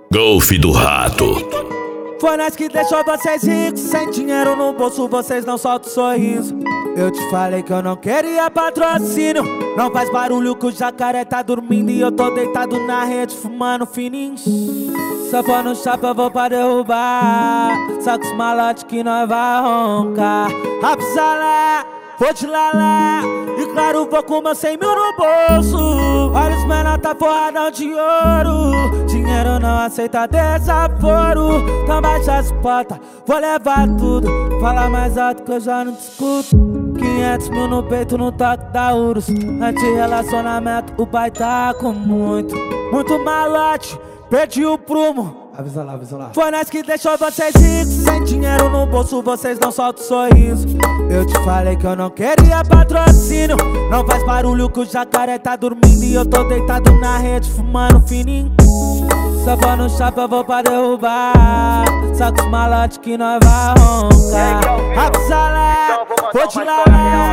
Golfe do Rato. Foi nós que deixou vocês ricos. Sem dinheiro no bolso, vocês não soltam sorriso. Eu te falei que eu não queria patrocínio. Não faz barulho que o jacaré tá dormindo e eu tô deitado na rede fumando fininho. Se for no chapa eu vou pra derrubar. Só com os malotes que nós vai roncar. Rapsalé, vou te lalé. E claro, vou com meus 100 mil no bolso. Olha os menor tá forradão de ouro. Dinheiro não aceita desaforo. Então baixa as portas, vou levar tudo. Fala mais alto que eu já não te escuto. 500 mil no peito no toque da Urus. Anti-relacionamento, o pai tá com muito malote, perdi o prumo. Avisa lá, avisa lá. Foi nós que deixou vocês ricos. Sem dinheiro no bolso, vocês não soltam sorriso. Eu te falei que eu não queria patrocínio. Não faz barulho que o jacaré tá dormindo e eu tô deitado na rede fumando fininho. Se for no chapa eu vou pra derrubar. Só com os malotes que nós vai roncar. Rapsalé, vou te lalé.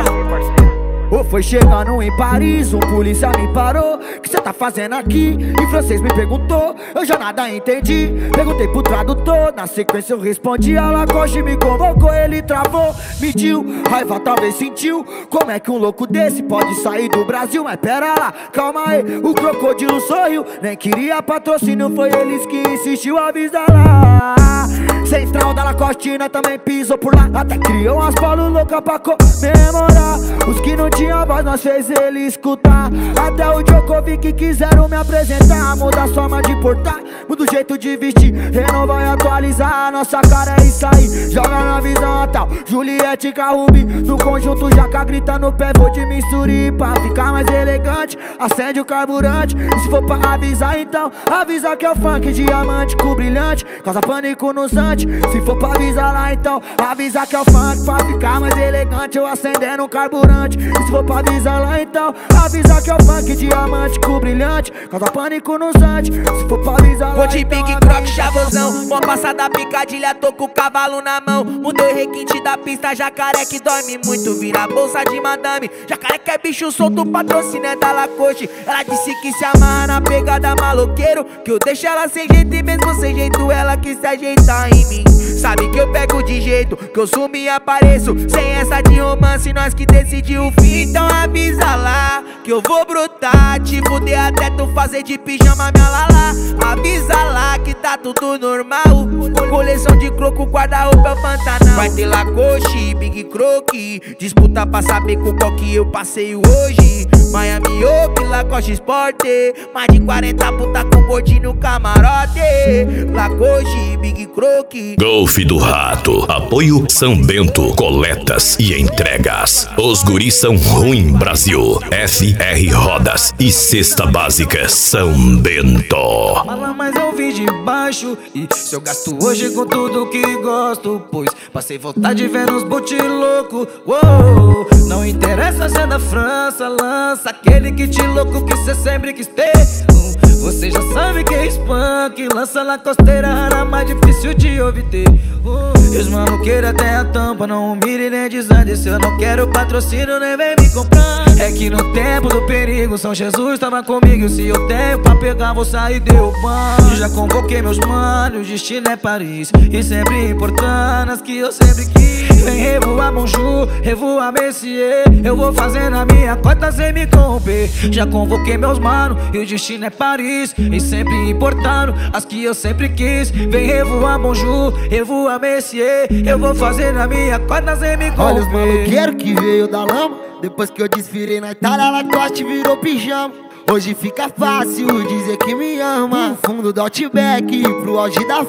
Foi chegando em Paris, um polícia me parou. Que cê tá fazendo aqui? Em francês me perguntou, eu já nada entendi. Perguntei pro tradutor, na sequência eu respondi. A Lacoste me convocou, ele travou, mediu, raiva talvez sentiu. Como é que um louco desse pode sair do Brasil? Mas pera lá, calma aí, o crocodilo sorriu. Nem queria patrocínio, foi eles que insistiu, avisa lá. Central da Lacoste, nós também pisou por lá. Até criou umas polos loucas pra comemorar. Os que não tinha voz, nós fez ele escutar. Até o Djokovic quiseram me apresentar. Muda a forma de portar, muda o jeito de vestir. Renova e atualizar, nossa cara é isso aí. Joga na visão tal, Juliette Carrubi. No conjunto Jaca grita no pé, vou de misturi. Pra ficar mais elegante, acende o carburante. E se for pra avisar então, avisa que é o funk diamante com brilhante. Causa pânico nos antes. Se for pra avisar lá então, avisa que é o funk. Pra ficar mais elegante, eu acendendo o carburante. E se for pra avisar lá então, avisa que é o funk diamante com brilhante. Causa pânico nos antes. Se for pra avisar lá vou de então, Big Croc, chavosão. Vou passar da picadilha, tô com o cavalo na mão. Mudou o requinte da pista, jacaré que dorme muito. Vira a bolsa de madame, jacaré que é bicho solto, patrocínio é da Lacoste. Ela disse que se amarra na pegada maloqueiro, que eu deixo ela sem jeito e mesmo sem jeito ela que se ajeita em mim. Sabe que eu pego de jeito, que eu sumo e apareço. Sem essa de romance, nós que decidiu o fim. Então avisa lá, que eu vou brotar. Te fuder até tu fazer de pijama minha lala. Avisa lá que tá tudo normal. Coleção de croco, guarda-roupa é o Pantanal. Vai ter Lacoste, Big Croc. Disputa pra saber com qual que eu passeio hoje. Miami Oak, Lacoste Sport. Mais de 40 puta com gordinho no camarote. Lacoste, Big Croc. Golfe do Rato. Apoio São Bento, coletas e entregas. Os guris são ruim Brasil. FR Rodas e Cesta Básica São Bento. Fala, mas eu vim de baixo. E se eu gasto hoje com tudo que gosto, pois passei vontade de ver nos boot louco. Uou, não interessa se é da França, lança aquele kit louco que cê sempre quis ter. Você já sabe que é spunk, lança na costeira rara, mais difícil de obter. E os maluqueiros até a tampa, não humilhe nem desande. Se eu não quero patrocínio, nem vem me comprar. É que no tempo do perigo, São Jesus tava comigo. Se eu tenho pra pegar, vou sair derrubando. Já convoquei meus manos, o destino é Paris. E sempre importando as que eu sempre quis. Vem revoar Bonjour, revoar Messier. Eu vou fazendo a minha cota sem me corromper. Já convoquei meus manos e o destino é Paris. E sempre importando as que eu sempre quis. Vem revoar Bonjour, revoar Messier. Eu vou fazendo a minha cota sem me corromper. olha os maloqueiros que veio da lama. Depois que eu desfilei na Itália, Lacoste virou pijama. Hoje fica fácil dizer que me ama. Do fundo do Outback pro auge da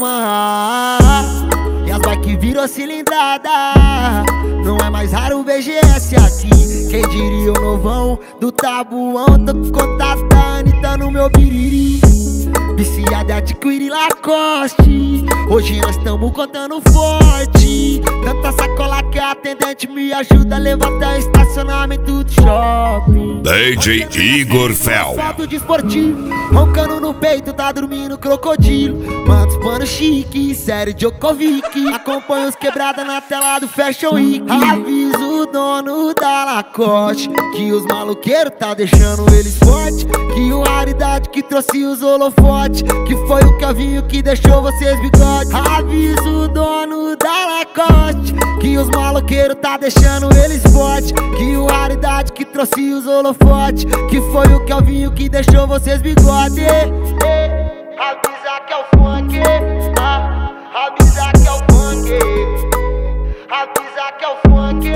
fama. E as bike virou cilindrada. Não é mais raro o BGS aqui. Quem diria o novão do tabuão. Tô com contato da Anitta no meu biriri. Viciada adquirir Lacoste. Hoje nós tamo contando forte. Tanta sacola que a atendente me ajuda a levar até o estacionamento do shopping. DJ Igor Fel. Salto de esportivo, roncando no peito, tá dormindo crocodilo. Manda os pano chique, sério Djokovic. Acompanha os quebrada na tela do Fashion Week. Avisa o dono da Lacoste, que os maloqueiros tá deixando eles forte. Que o raridade que trouxe os holofotes, que foi o Kelvinho que deixou vocês bigode. Avisa o dono da Lacoste, que os maloqueiros tá deixando eles forte. Que o raridade que trouxe os holofotes, que foi o Kelvinho que deixou vocês bigode. Avisa que é o funk, avisa que é o funk, avisa que é o funk.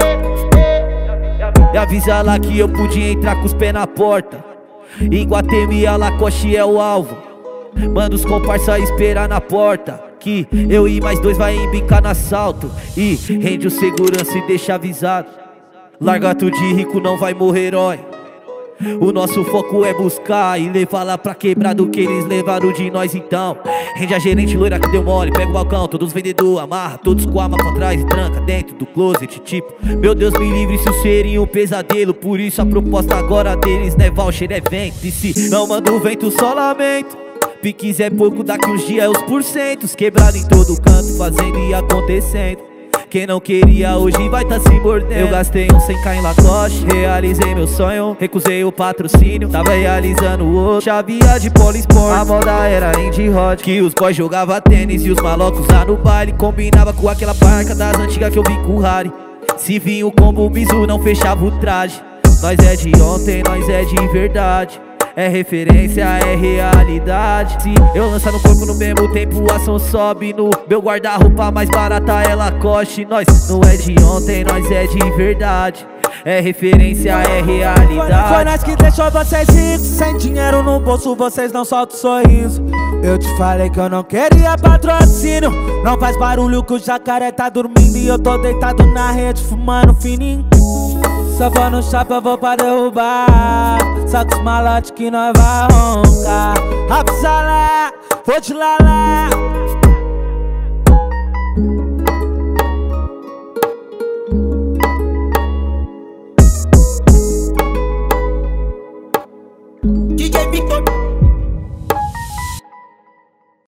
E avisa lá que eu podia entrar com os pés na porta. Em Guatemi a Lacoste é o alvo. Manda os comparsa esperar na porta, que eu e mais dois vai embicar no assalto. E rende o segurança e deixa avisado: larga tudo de rico, não vai morrer herói. O nosso foco é buscar e levar lá pra quebrar do que eles levaram de nós. Então rende a gerente loira que deu mole, pega o balcão, todos os vendedores, amarra todos com a arma pra trás e tranca dentro do closet. Tipo, meu Deus me livre, isso seria um pesadelo. Por isso a proposta agora deles não é voucher, é vento. E se não manda o vento, só lamento. Piques é pouco, daqui uns dias é os porcentos. Quebrado em todo canto, fazendo e acontecendo. Quem não queria hoje vai tá se mordendo. Eu gastei um 100k em Lacoste, realizei meu sonho, recusei o patrocínio, tava realizando o outro. Chavia de Polisport, a moda era Indy Hot, que os boys jogava tênis e os malocos lá no baile. Combinava com aquela parca das antigas que eu vi com o Harry. Se vinha o combo Bizu não fechava o traje. Nós é de ontem, nós é de verdade. É referência, é realidade. Se eu lançar no corpo no mesmo tempo, a ação sobe. No meu guarda-roupa mais barata é Lacoste. Nós não é de ontem, nós é de verdade. É referência, é realidade. Foi nós que deixou vocês ricos, sem dinheiro no bolso, vocês não soltam sorriso. Eu te falei que eu não queria patrocínio. Não faz barulho que o jacaré tá dormindo e eu tô deitado na rede fumando fininho. Só vou no chapa, vou pra derrubar. Só com os malotes que nós vai roncar. Rapsa lá, vou te lá.